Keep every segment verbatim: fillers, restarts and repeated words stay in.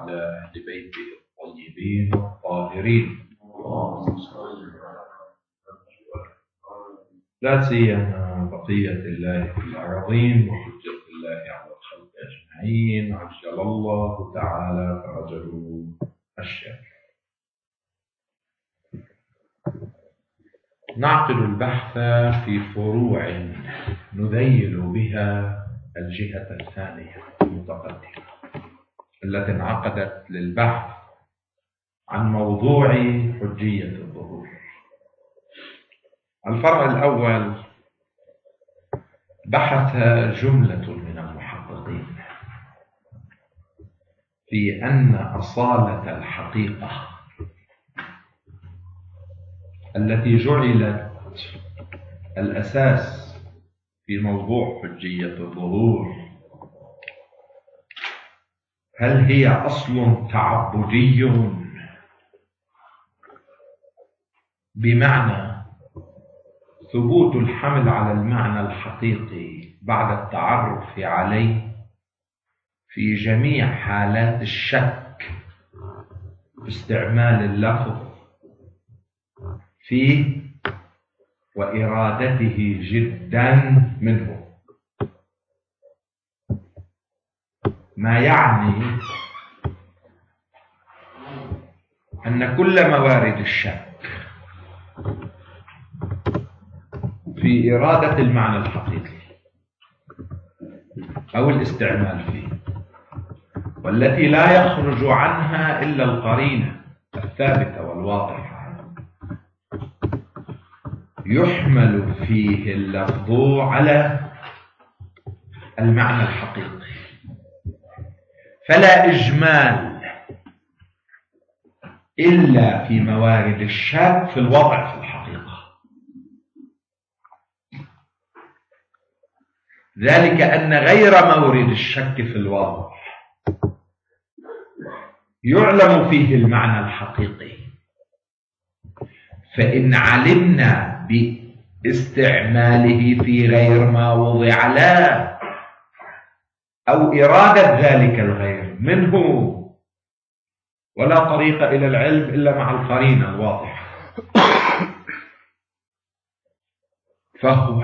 وعلى أهل بيته الطيبين الطاهرين، لا سيما بقية الله في الأرضين وحجة الله على الخلق أجمعين، عجل الله تعالى فرجه الشريف. نعقد البحث في فروع نذيل بها الجهة الثانية المتقدمة التي انعقدت للبحث عن موضوع حجية الظهور. الفرع الأول بحث جملة من المحققين في أن أصالة الحقيقة التي جعلت الأساس في موضوع حجية الظهور هل هي أصل تعبدي بمعنى ثبوت الحمل على المعنى الحقيقي بعد التعرف عليه في جميع حالات الشك باستعمال اللفظ فيه وإرادته جدا منه، ما يعني أن كل موارد الشك في إرادة المعنى الحقيقي أو الاستعمال فيه، والتي لا يخرج عنها إلا القرينة الثابتة والواضحة، يحمل فيه اللفظ على المعنى الحقيقي، فلا إجمال إلا في موارد الشك في الوضع في الحقيقة. ذلك أن غير مورد الشك في الوضع يعلم فيه المعنى الحقيقي، فإن علمنا باستعماله في غير ما وضع له أو إرادة ذلك الغير منه، ولا طريق إلى العلم إلا مع القرينة الواضحة، فهو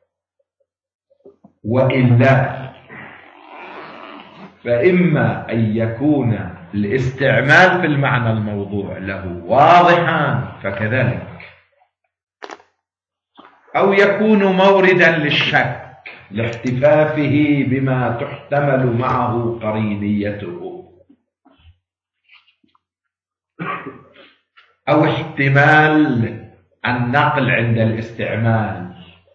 وإلا فإما أن يكون الاستعمال في المعنى الموضوع له واضحا فكذلك، أو يكون موردا للشك لاحتفافه بما تحتمل معه قرينيته، أو احتمال النقل عند الاستعمال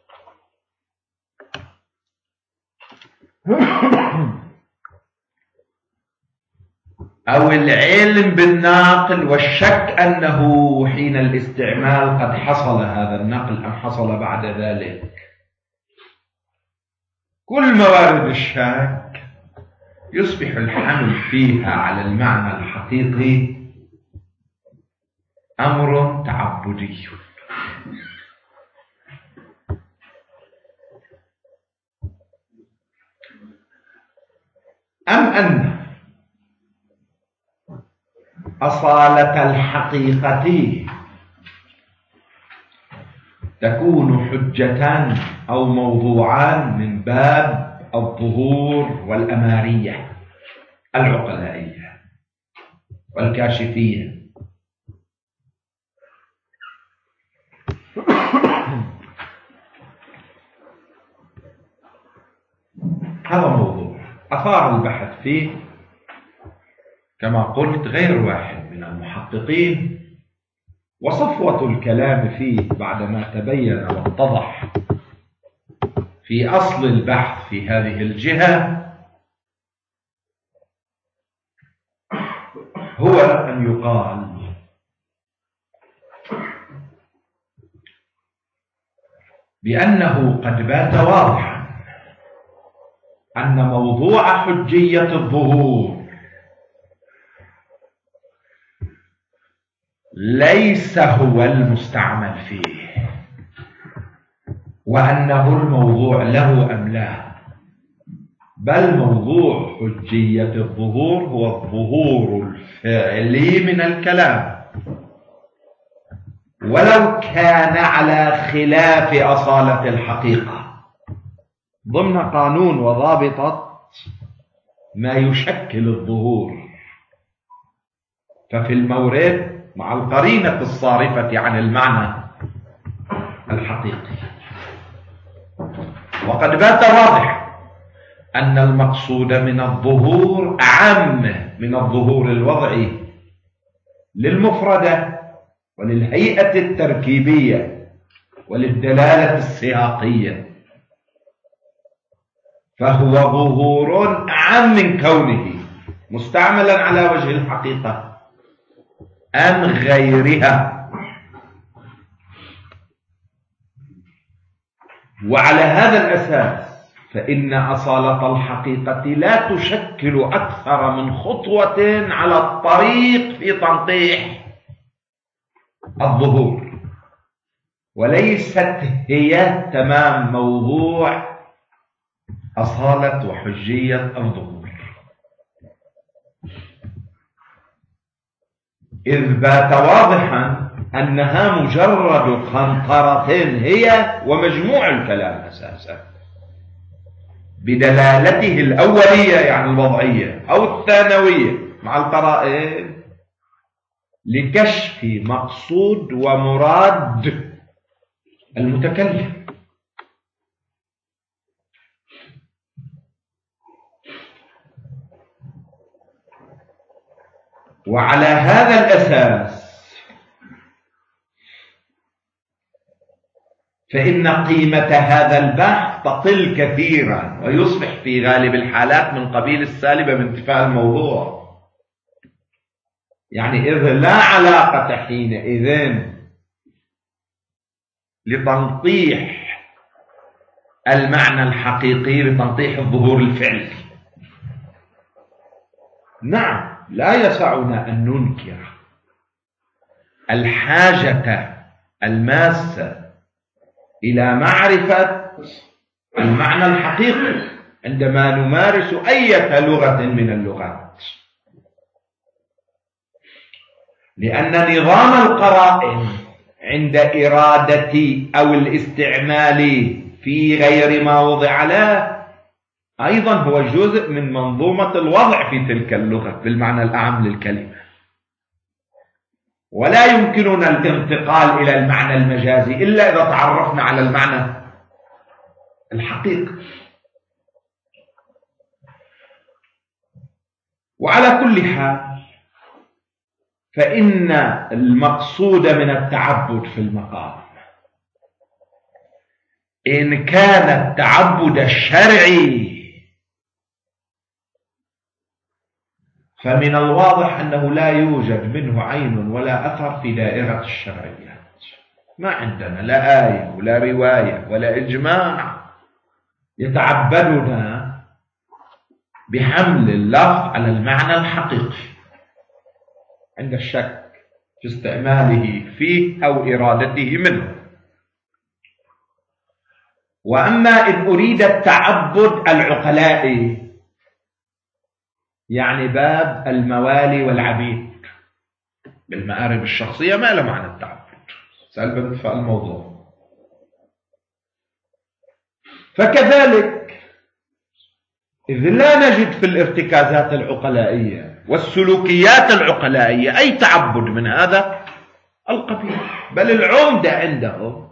أو العلم بالناقل والشك أنه حين الاستعمال قد حصل هذا النقل أم حصل بعد ذلك. كل موارد الشك يصبح الحمل فيها على المعنى الحقيقي أمر تعبدي. أم أن أصالة الحقيقة تكون حجة أو موضوعان من باب الظهور والأمارية العقلائية والكاشفية. هذا موضوع أثار البحث فيه كما قلت غير واحد من المحققين، وصفوة الكلام فيه بعدما تبين واتضح في أصل البحث في هذه الجهة هو أن يقال بأنه قد بات واضحا أن موضوع حجية الظهور ليس هو المستعمل فيه، وأنه الموضوع له أم لا، بل موضوع حجية الظهور هو الظهور الفعلي من الكلام، ولو كان على خلاف أصالة الحقيقة ضمن قانون وضابطة ما يشكل الظهور. ففي المورد مع القرينة الصارفة عن المعنى الحقيقي. وقد بات واضح أن المقصود من الظهور أعم من الظهور الوضعي للمفردة وللهيئة التركيبية وللدلالة السياقية، فهو ظهور أعم من كونه مستعملا على وجه الحقيقة أم غيرها. وعلى هذا الأساس فإن أصالة الحقيقة لا تشكل أكثر من خطوة على الطريق في تنقيح الظهور، وليست هي تمام موضوع أصالة وحجية الظهور، إذ بات واضحا أنها مجرد قنطرة هي ومجموع الكلام أساسا بدلالته الأولية يعني الوضعية أو الثانوية مع القرائن لكشف مقصود ومراد المتكلم. وعلى هذا الأساس فإن قيمة هذا البحث تقل كثيرا ويصبح في غالب الحالات من قبيل السالبة بانتفاء الموضوع، يعني إذ لا علاقة حينئذ لتنطيح المعنى الحقيقي بتنطيح الظهور الفعلي. نعم، لا يسعنا أن ننكر الحاجة الماسة إلى معرفة المعنى الحقيقي عندما نمارس أي لغة من اللغات، لأن نظام القرائن عند إرادة أو الاستعمال في غير ما وضع له أيضا هو جزء من منظومة الوضع في تلك اللغة بالمعنى الأعم للكلمة، ولا يمكننا الانتقال إلى المعنى المجازي إلا إذا تعرفنا على المعنى الحقيقي. وعلى كل حال فإن المقصود من التعبد في المقام إن كان التعبد الشرعي فمن الواضح أنه لا يوجد منه عين ولا أثر في دائرة الشرعيات. ما عندنا لا آية ولا رواية ولا إجماع يتعبدنا بحمل اللفظ على المعنى الحقيقي عند الشك في استعماله فيه أو إرادته منه. وأما إن أريد التعبد العقلائي يعني باب الموالي والعبيد بالمآرب الشخصية ما له معنى التعبد سلبا في الموضوع. فكذلك إذ لا نجد في الارتكازات العقلائية والسلوكيات العقلائية أي تعبد من هذا القبيل، بل العمدة عنده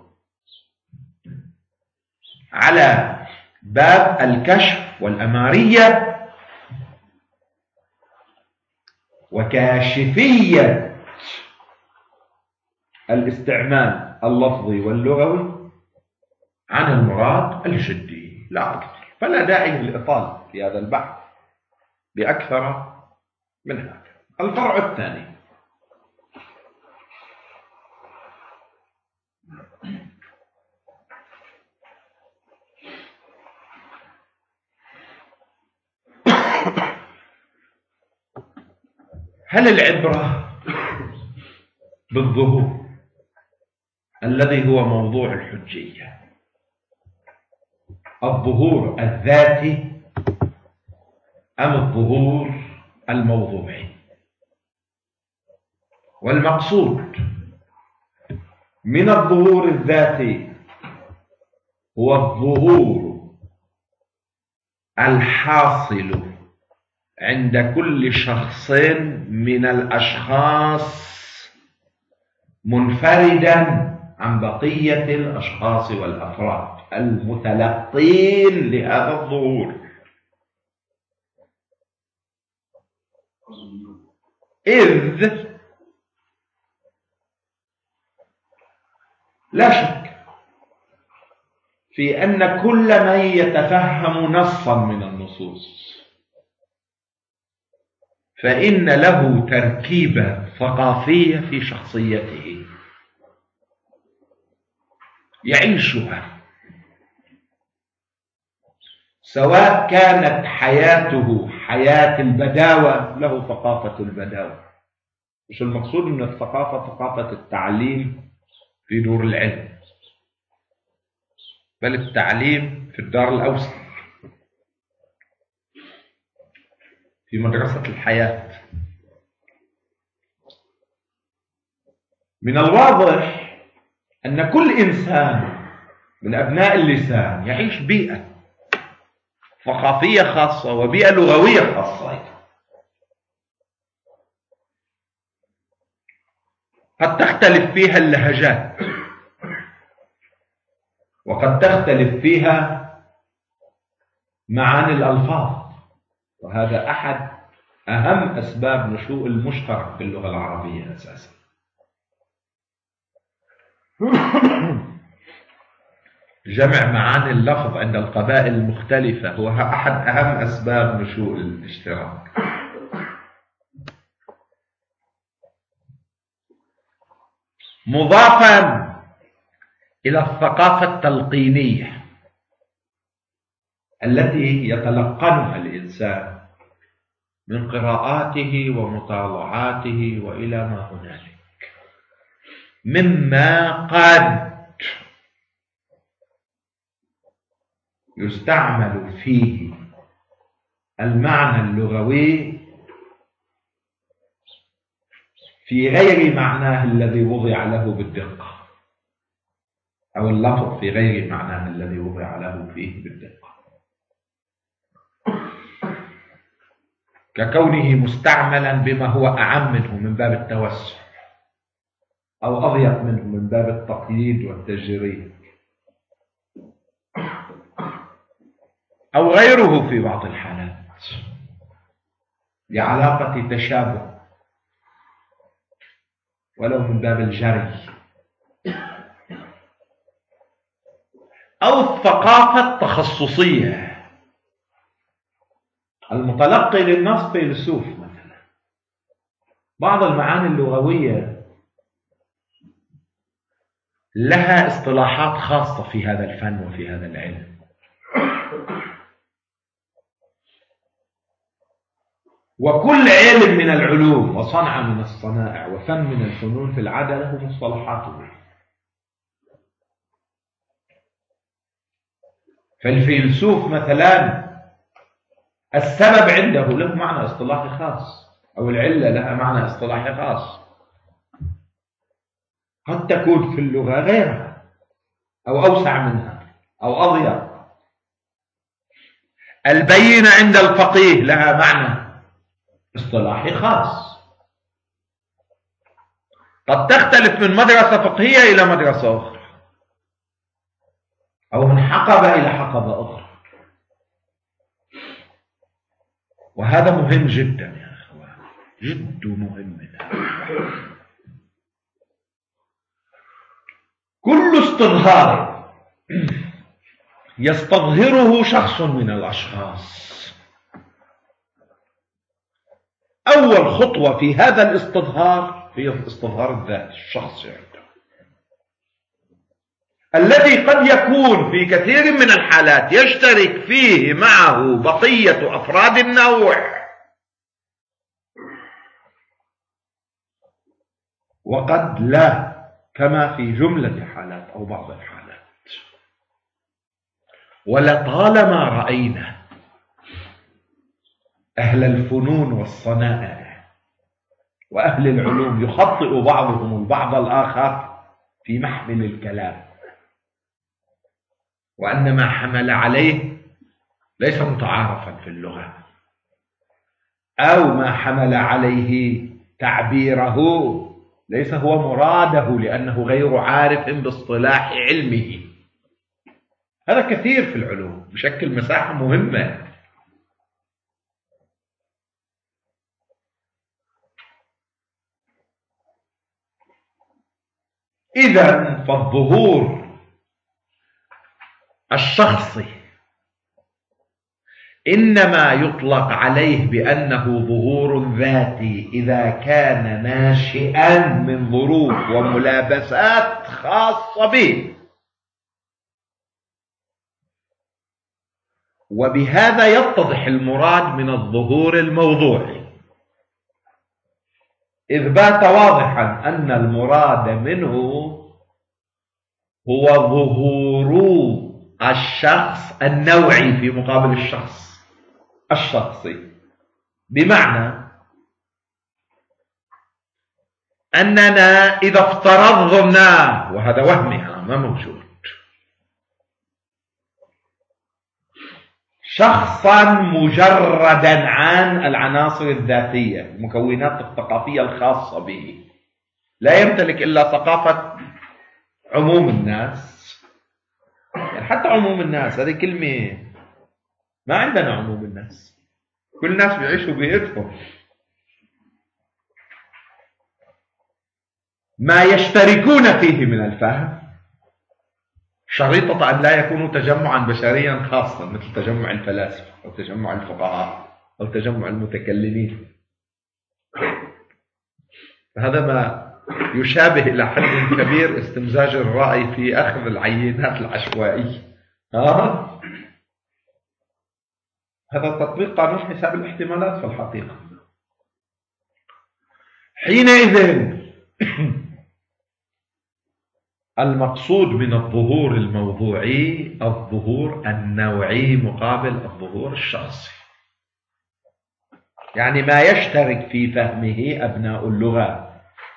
على باب الكشف والأمارية وكاشفية الاستعمال اللفظي واللغوي عن المراد الجدي لا أكثر. فلا داعي للإطالة في هذا البحث بأكثر من هذا. الفرع الثاني هل العبرة بالظهور الذي هو موضوع الحجية الظهور الذاتي أم الظهور الموضوعي. والمقصود من الظهور الذاتي هو الظهور الحاصل عند كل شخص من الأشخاص منفردا عن بقية الأشخاص والأفراد المتلقين لهذا الظهور، إذ لا شك في أن كل من يتفهم نصا من النصوص فإن له تركيبة ثقافية في شخصيته يعيشها، سواء كانت حياته حياة البداوة له ثقافة البداوة. مش المقصود من الثقافة ثقافة التعليم في دور العلم، بل التعليم في الدار الأوسط في مدرسة الحياة. من الواضح أن كل إنسان من أبناء اللسان يعيش بيئة ثقافية خاصة وبيئة لغوية خاصة. قد تختلف فيها اللهجات، وقد تختلف فيها معاني الألفاظ، وهذا أحد أهم أسباب نشوء المشترك في اللغة العربية أساسا. جمع معاني اللفظ عند القبائل المختلفة هو أحد أهم أسباب نشوء الاشتراك. مضافا إلى الثقافة التلقينية التي يتلقنها الإنسان من قراءاته ومطالعاته وإلى ما هنالك، مما قد يستعمل فيه المعنى اللغوي في غير معناه الذي وضع له بالدقة، أو اللفظ في غير معناه الذي وضع له فيه بالدقة، ككونه مستعملا بما هو أعم منه من باب التوسع، أو أضيق منه من باب التقييد والتجريد، أو غيره في بعض الحالات لعلاقة تشابه ولو من باب الجري، أو الثقافة التخصصية. المتلقي للنص فيلسوف مثلا، بعض المعاني اللغوية لها اصطلاحات خاصة في هذا الفن وفي هذا العلم، وكل علم من العلوم وصنعة من الصنائع وفن من الفنون في العادة له مصطلحاته. فالفيلسوف مثلا السبب عنده له معنى اصطلاحي خاص، أو العلة لها معنى اصطلاحي خاص، قد تكون في اللغة غيرها أو أوسع منها أو أضيق. البينة عند الفقيه لها معنى اصطلاحي خاص، قد تختلف من مدرسة فقهية إلى مدرسة أخرى، أو من حقبة إلى حقبة أخرى. وهذا مهم جدا يا أخوان، جد مهم. كل استظهار يستظهره شخص من الأشخاص، أول خطوة في هذا الاستظهار هي استظهار الذات الشخصي عنده، الذي قد يكون في كثير من الحالات يشترك فيه معه بقية أفراد النوع، وقد لا، كما في جملة حالات أو بعض الحالات. ولطالما رأينا أهل الفنون والصنائع وأهل العلوم يخطئ بعضهم البعض الآخر في محمل الكلام، وأن ما حمل عليه ليس متعارفا في اللغة، أو ما حمل عليه تعبيره ليس هو مراده لأنه غير عارف باصطلاح علمه. هذا كثير في العلوم، بشكل مساحة مهمة. إذن فالظهور الشخصي إنما يطلق عليه بأنه ظهور ذاتي إذا كان ناشئا من ظروف وملابسات خاصة به، وبهذا يتضح المراد من الظهور الموضوعي، إذ بات واضحا أن المراد منه هو ظهور الشخص النوعي في مقابل الشخص الشخصي، بمعنى أننا إذا افترضنا، وهذا وهمي ما موجود، شخصا مجردا عن العناصر الذاتية المكونات الثقافية الخاصة به، لا يمتلك إلا ثقافة عموم الناس. يعني حتى عموم الناس هذه كلمة، ما عندنا عموم الناس، كل الناس بيعيشوا بيئتهم. ما يشتركون فيه من الفهم شريطة أن لا يكونوا تجمعا بشريا خاصا مثل تجمع الفلاسفة أو تجمع الفقهاء أو تجمع المتكلمين. هذا ما يشابه إلى حد كبير استمزاج الرأي في أخذ العينات العشوائية. آه. هذا تطبيق قانون حساب الاحتمالات في الحقيقة. حينئذ المقصود من الظهور الموضوعي الظهور النوعي مقابل الظهور الشخصي، يعني ما يشترك في فهمه أبناء اللغة.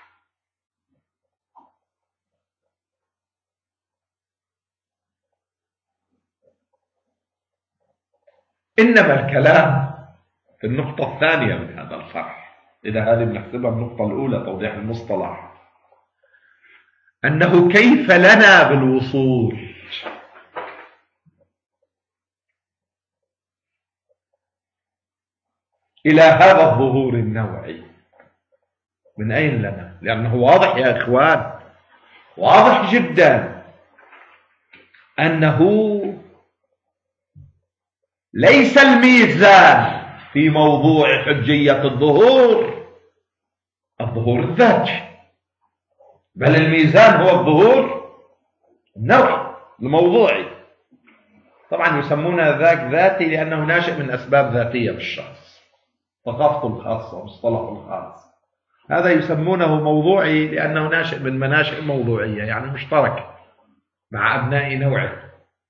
إنما الكلام في النقطة الثانية من هذا الفرع، إذا هذه بنحسبها النقطة الأولى توضيح المصطلح، أنه كيف لنا بالوصول إلى هذا الظهور النوعي. من أين لنا؟ لأنه واضح يا إخوان، واضح جدا أنه ليس الميزان في موضوع حجية الظهور الظهور الذاتي، بل الميزان هو الظهور النوعي الموضوعي. طبعا يسمون ذاك ذاتي لأنه ناشئ من أسباب ذاتية بالشخص، ثقافته الخاصة ومصطلحه الخاص. هذا يسمونه موضوعي لأنه ناشئ من مناشئ موضوعية، يعني مشترك مع أبناء نوعه.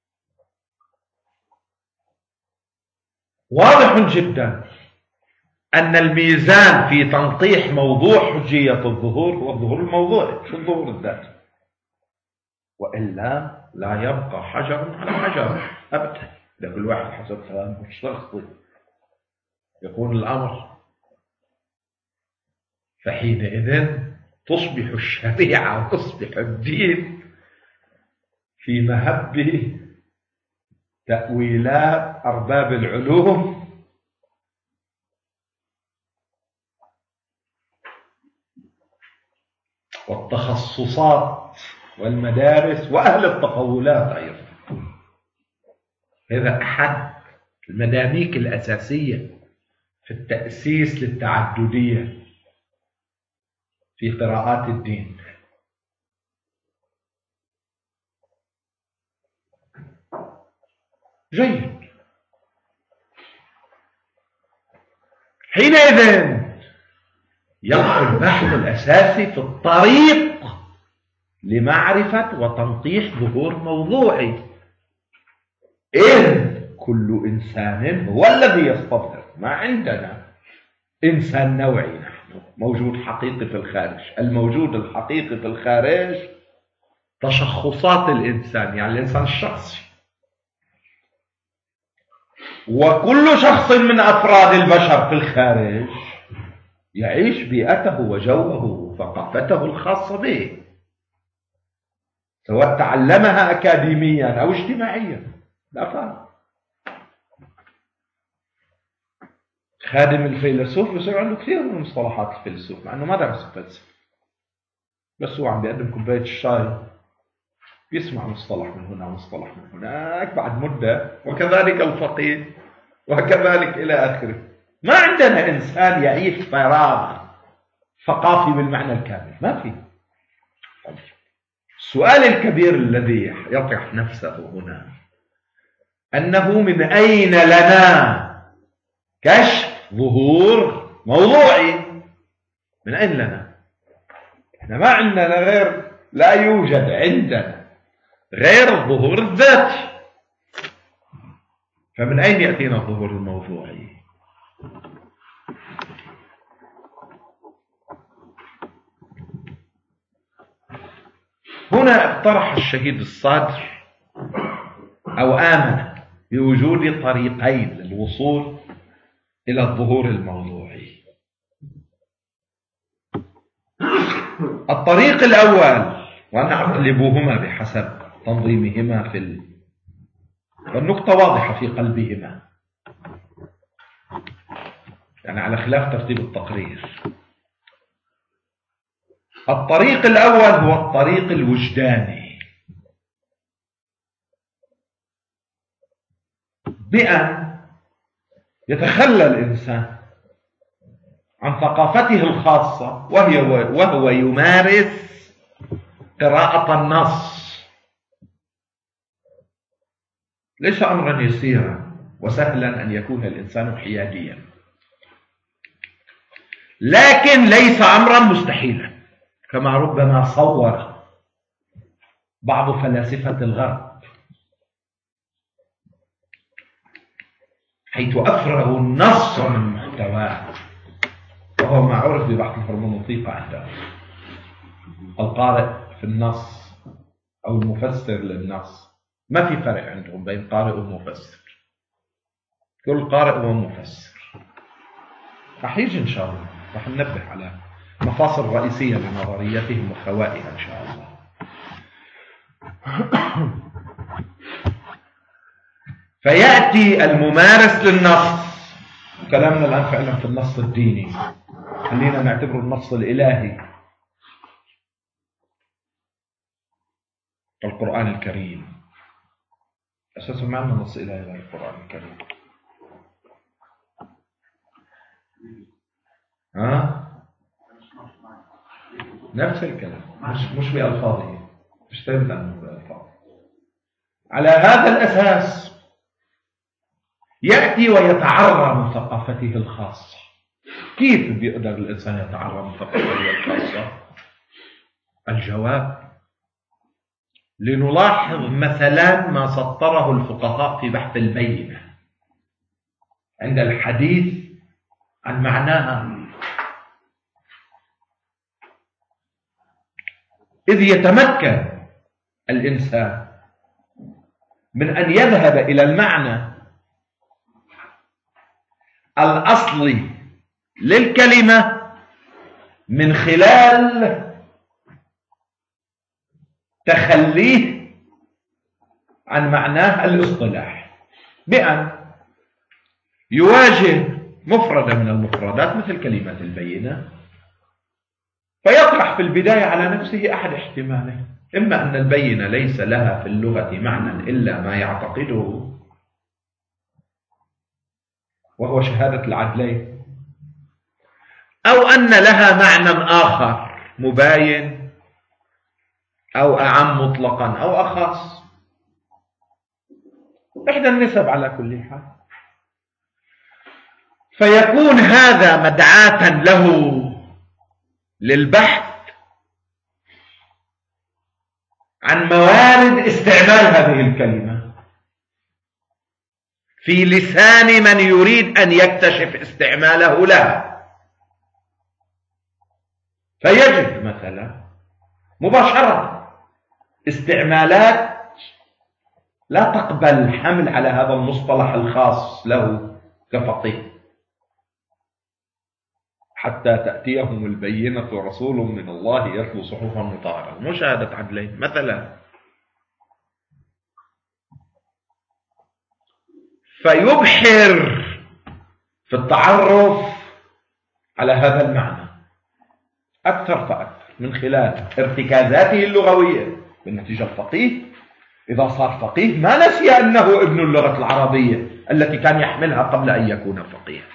واضح جدا أن الميزان في تنطيح موضوع حجية الظهور هو الظهور الموضوعي، شو الظهور الذاتي، وإلا لا يبقى حجر على حجر أبدا. ده كل واحد حسب فهمه الشخصي يكون الأمر. فحينئذ تصبح الشريعة وتصبح الدين في مهب تأويلات أرباب العلوم والتخصصات والمدارس وأهل التقولات أيضا. هذا أحد المداميك الأساسية في التأسيس للتعددية في قراءات الدين. جيد. حينئذ يبقى البحث الأساسي في الطريق لمعرفة وتنطيح ظهور موضوعي، إذ كل إنسان هو الذي يستظهر ما عندنا إنسان نوعي، نحن موجود حقيقي في الخارج. الموجود الحقيقي في الخارج تشخصات الإنسان، يعني الإنسان الشخصي، وكل شخص من أفراد البشر في الخارج يعيش بيئته وجوه وثقافته الخاصة به، سواء تعلمها أكاديميا أو اجتماعيا، لا فرق. خادم الفيلسوف بصير عنده كثير من مصطلحات الفيلسوف مع أنه ما درس فلسفة، بس هو عم بيقدم كوباية الشاي بيسمع مصطلح من هنا ومصطلح من هناك بعد مدة، وكذلك الفقيه وكذلك إلى آخره. ما عندنا إنسان يعيش فراغ ثقافي بالمعنى الكامل، ما في. السؤال الكبير الذي يطرح نفسه هنا أنه من أين لنا كشف ظهور موضوعي؟ من أين لنا؟ احنا ما عندنا غير، لا يوجد عندنا غير الظهور الذاتي، فمن أين يأتينا الظهور الموضوعي؟ هنا اقترح الشهيد الصادر أو آمن بوجود طريقين للوصول إلى الظهور الموضوعي. الطريق الأول، وأنا أقلبهما بحسب تنظيمهما في ال... والنقطة واضحة في قلبهما، يعني على خلاف ترتيب التقرير. الطريق الأول هو الطريق الوجداني، بأن يتخلى الإنسان عن ثقافته الخاصة وهي وهو يمارس قراءة النص. ليس أمرا يسيرا وسهلا أن يكون الإنسان حياديا، لكن ليس أمرا مستحيلا كما ربما صور بعض فلاسفة الغرب، حيث أفرغوا النص من محتواه، وهو ما عرف ببحث الهرمونوطيقة عندهم. القارئ في النص أو المفسر للنص، ما في فرق عندهم بين قارئ ومفسر، كل قارئ هو مفسر. رح يجي إن شاء الله، رح ننبه على مفاصل رئيسية لنظريتهم وخوائها إن شاء الله. فيأتي الممارس للنص، كلامنا الآن فعلا في النص الديني، خلينا نعتبره النص الإلهي، القرآن الكريم. أساسا ما عندنا نص إلهي غير القرآن الكريم. ها؟ نفس الكلام، مش مش بألفاظه، مش تبدأ عنه بألفاظ. على هذا الأساس يأتي ويتعرى من ثقافته الخاصة. كيف بيقدر الإنسان يتعرى من ثقافته الخاصة؟ الجواب: لنلاحظ مثلا ما سطره الفقهاء في بحث البينة عند الحديث عن معناها. إذ يتمكن الإنسان من أن يذهب إلى المعنى الأصلي للكلمة من خلال تخليه عن معناه الاصطلاحي، بأن يواجه مفردة من المفردات مثل كلمة البينة، فيطرح في البداية على نفسه أحد احتمالين: إما أن البينة ليس لها في اللغة معنى إلا ما يعتقده، وهو شهادة العدلين، أو أن لها معنى آخر مباين أو أعم مطلقا أو أخص، إحدى النسب على كل حال. فيكون هذا مدعاة له للبحث عن موارد استعمال هذه الكلمة، في لسان من يريد أن يكتشف استعماله لها. فيجد مثلا مباشرة استعمالات لا تقبل حمل على هذا المصطلح الخاص له كفقيه، حتى تأتيهم البينة رسول من الله يتلو صحفا مطهرة، مشاهدة عدلين مثلا. فيبحر في التعرف على هذا المعنى أكثر فأكثر من خلال ارتكازاته اللغوية. بالنتيجة الفقيه إذا صار فقيه ما نسي أنه ابن اللغة العربية التي كان يحملها قبل أن يكون فقيها،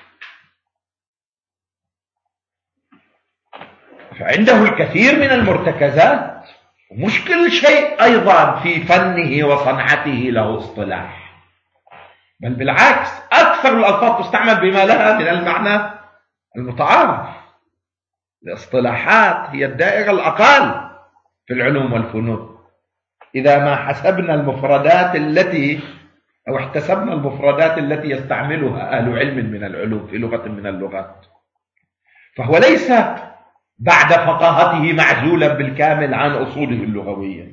فعنده الكثير من المرتكزات. مش كل شيء أيضا في فنه وصنعته له اصطلاح، بل بالعكس أكثر الألفاظ تستعمل بما لها من المعنى المتعارف. الاصطلاحات هي الدائرة الأقل في العلوم والفنون، إذا ما حسبنا المفردات التي أو احتسبنا المفردات التي يستعملها أهل علم من العلوم في لغة من اللغات. فهو ليس بعد فقاهته معزولا بالكامل عن أصوله اللغوية.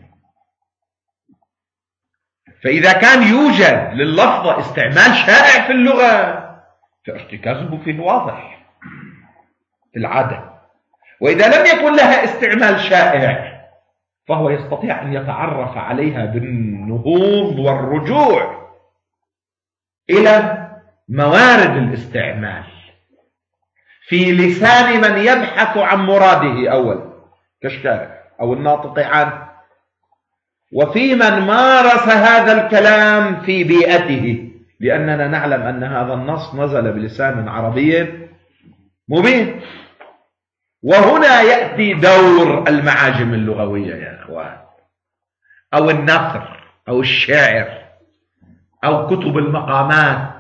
فإذا كان يوجد لللفظة استعمال شائع في اللغة فارتكازه فيه واضح في العادة، وإذا لم يكن لها استعمال شائع فهو يستطيع أن يتعرف عليها بالنهوض والرجوع إلى موارد الاستعمال في لسان من يبحث عن مراده أولا كالشارع أو الناطق عنه، وفي من مارس هذا الكلام في بيئته، لأننا نعلم أن هذا النص نزل بلسان عربي مبين. وهنا يأتي دور المعاجم اللغوية يا أخوان، أو النثر أو الشعر أو كتب المقامات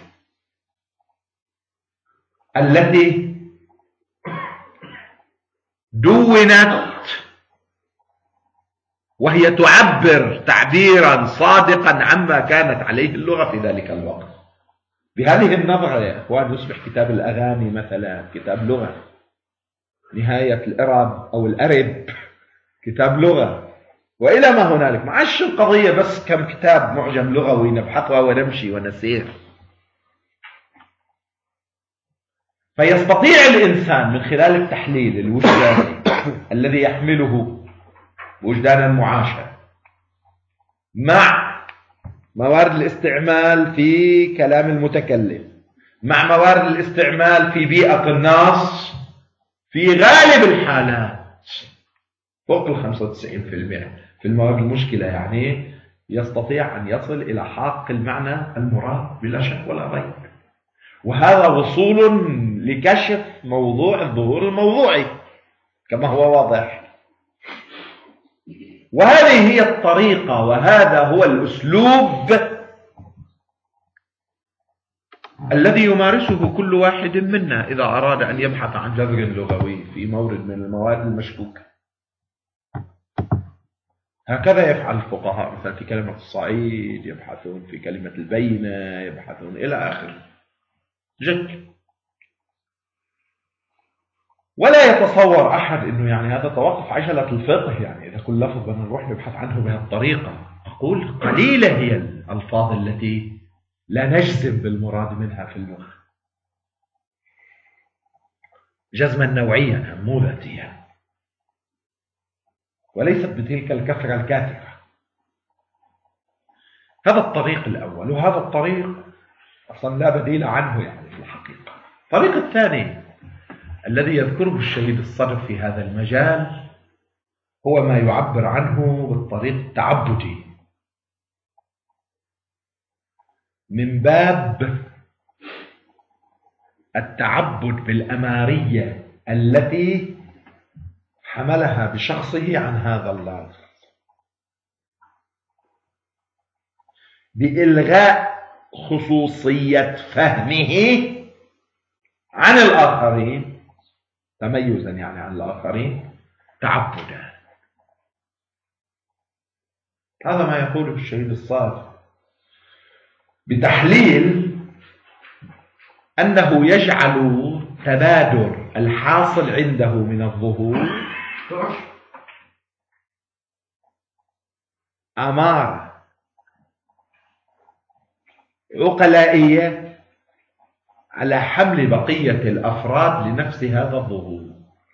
التي دونت وهي تعبر تعبيرا صادقا عما كانت عليه اللغة في ذلك الوقت. بهذه النظرة يا أخوان يصبح كتاب الأغاني مثلا كتاب لغة، نهاية الإرب أو الأرب كتاب لغة، وإلى ما هنالك. معش القضية بس كم كتاب معجم لغوي نبحثها ونمشي ونسير. فيستطيع الإنسان من خلال التحليل الوجداني الذي يحمله وجدانا معاشا مع موارد الاستعمال في كلام المتكلم، مع موارد الاستعمال في بيئة النص، في غالب الحالات فوق ال خمسة وتسعين بالمئة في الموارد المشكلة يعني يستطيع أن يصل إلى حق المعنى المراد بلا شك ولا ريب. وهذا وصول لكشف موضوع الظهور الموضوعي كما هو واضح. وهذه هي الطريقة وهذا هو الأسلوب الذي يمارسه كل واحد منا إذا أراد أن يبحث عن جذر لغوي في مورد من الموارد المشكوكة. هكذا يفعل الفقهاء مثلا في كلمة الصعيد، يبحثون في كلمة البينة، يبحثون إلى آخره. جد ولا يتصور أحد أنه يعني هذا توقف عجلة الفقه، يعني إذا كل لفظ بدنا نروح نبحث عنه بهالطريقة. أقول قليلة هي الألفاظ التي لا نجزم بالمراد منها في اللغة جزما نوعيا مو ذاتيا، وليست بتلك الكثرة الكاثرة. هذا الطريق الأول، وهذا الطريق أصلا لا بديل عنه يعني في الحقيقة. الطريق الثاني الذي يذكره الشهيد الصدر في هذا المجال هو ما يعبر عنه بالطريق التعبدي، من باب التعبد بالأمارية التي حملها بشخصه عن هذا اللفظ، بإلغاء خصوصية فهمه عن الآخرين تميزا يعني عن الآخرين تعبدا. هذا ما يقوله الشهيد الصادق. بتحليل أنه يجعل تبادر الحاصل عنده من الظهور أمارة عقلائية على حمل بقية الأفراد لنفس هذا الظهور،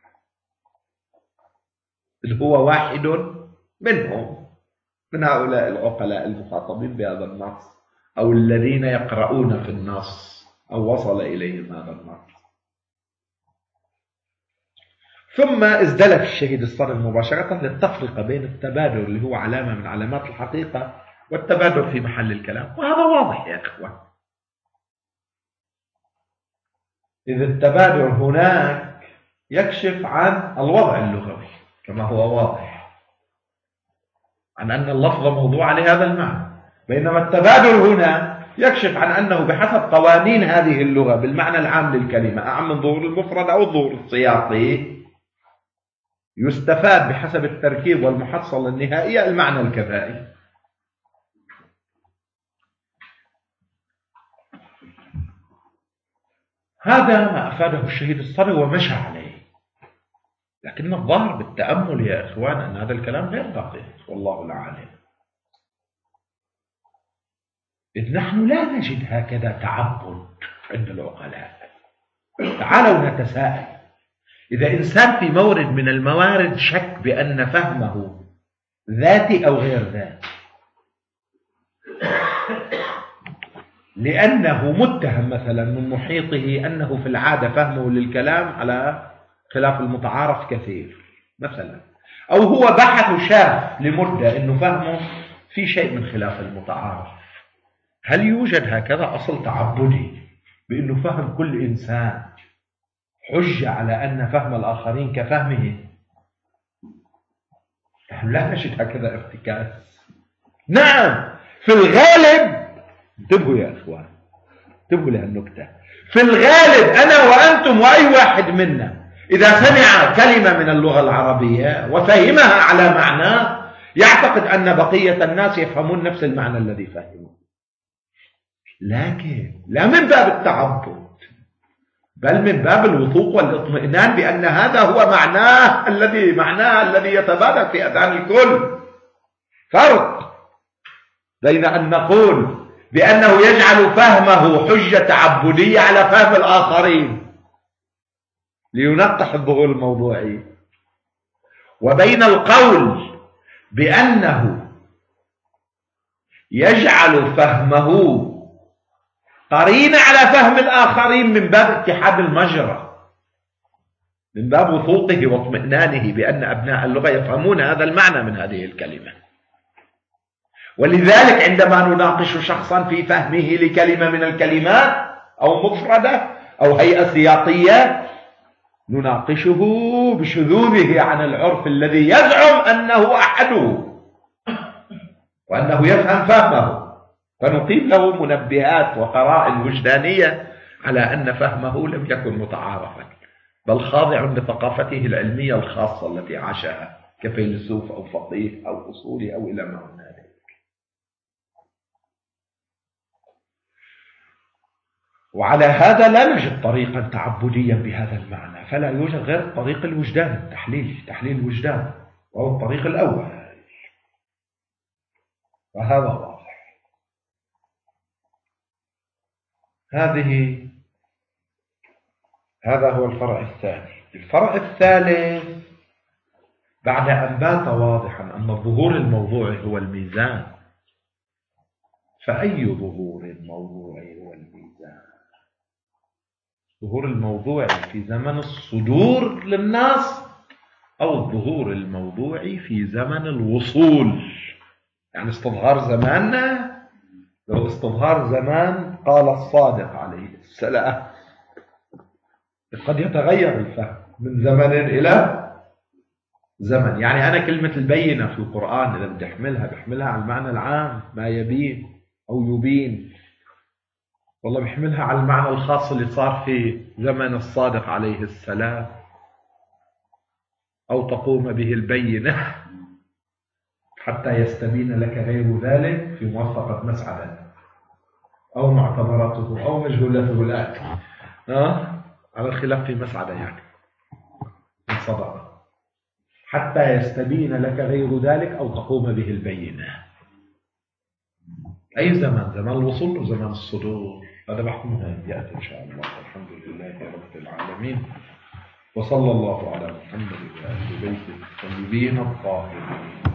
اللي هو واحد منهم من هؤلاء العقلاء المخاطبين بهذا النص أو الذين يقرؤون في النص أو وصل إليهم هذا النص. ثم ازدلف الشهيد الصرف مباشرة للتفرقة بين التبادر اللي هو علامة من علامات الحقيقة والتبادر في محل الكلام، وهذا واضح يا إخوان. إذ التبادر هناك يكشف عن الوضع اللغوي كما هو واضح، عن أن اللفظ موضوع لهذا المعنى، بينما التبادر هنا يكشف عن أنه بحسب قوانين هذه اللغة بالمعنى العام للكلمة، أعم من ظهور المفرد أو الظهور السياقي، يستفاد بحسب التركيب والمحصلة النهائية المعنى الكفائي. هذا ما أفاده الشهيد الصري ومشى عليه، لكن الظاهر بالتأمل يا إخوان أن هذا الكلام غير دقيق والله العالم، إذ نحن لا نجد هكذا تعبد عند العقلاء. تعالوا نتساءل، إذا إنسان في مورد من الموارد شك بأن فهمه ذاتي أو غير ذاتي، لأنه متهم مثلا من محيطه أنه في العادة فهمه للكلام على خلاف المتعارف كثير مثلا، أو هو بحث وشاف لمدة أنه فهمه في شيء من خلاف المتعارف، هل يوجد هكذا أصل تعبدي بأنه فهم كل إنسان حجة على أن فهم الآخرين كفهمه؟ نحن لا نجد هكذا ارتكاز. نعم في الغالب، انتبهوا يا إخوان، انتبهوا لهالنكتة، في الغالب أنا وأنتم وأي واحد منا إذا سمع كلمة من اللغة العربية وفهمها على معناه يعتقد أن بقية الناس يفهمون نفس المعنى الذي فهموه، لكن لا من باب التعبد بل من باب الوثوق والاطمئنان بأن هذا هو معناه الذي معناه الذي يتبادر في أذهان الكل. فرق بين أن نقول بأنه يجعل فهمه حجة تعبدية على فهم الآخرين لينقح الظهور الموضوعي، وبين القول بأنه يجعل فهمه قرين على فهم الآخرين من باب اتحاد المجرى، من باب وثوقه واطمئنانه بأن أبناء اللغة يفهمون هذا المعنى من هذه الكلمة. ولذلك عندما نناقش شخصا في فهمه لكلمة من الكلمات أو مفردة أو هيئة سياقية نناقشه بشذوذه عن العرف الذي يزعم أنه أحده وأنه يفهم فهمه، فنقيم له منبهات وقرائن وجدانية على أن فهمه لم يكن متعارفا بل خاضع لثقافته العلمية الخاصة التي عاشها كفيلسوف أو فقيه أو أصولي أو إلى ما هنالك. وعلى هذا لا نجد طريقا تعبديا بهذا المعنى، فلا يوجد غير طريق الوجدان التحليلي، تحليل الوجدان، وهو الطريق الأول، وهذا واضح. هذه هذا هو الفرع الثاني. الفرع الثالث بعد أن بات واضحا أن الظهور الموضوعي هو الميزان، فأي ظهور موضوعي هو الميزان؟ الظهور الموضوعي في زمن الصدور للناس أو الظهور الموضوعي في زمن الوصول؟ يعني استظهار زماننا لو استظهار زمان قال الصادق عليه السلام قد يتغير الفهم من زمن إلى زمن. يعني أنا كلمة البينة في القرآن إذا بدي أحملها بحملها على المعنى العام ما يبين أو يبين، والله بحملها على المعنى الخاص اللي صار في زمن الصادق عليه السلام، أو تقوم به البينة حتى يستبين لك غير ذلك في موافقة مسعدة. أو معتبراته أو مجهولته لك أه؟ على الخلاف في مسعدة يعني الصدقة حتى يستبين لك غير ذلك أو تقوم به البينة. أي زمان؟ زمان الوصول وزمان الصدور، هذا بحكمها يأتي إن شاء الله. الحمد لله رب العالمين، وصلى الله على محمد وآل بيته الطيبين الطاهرين.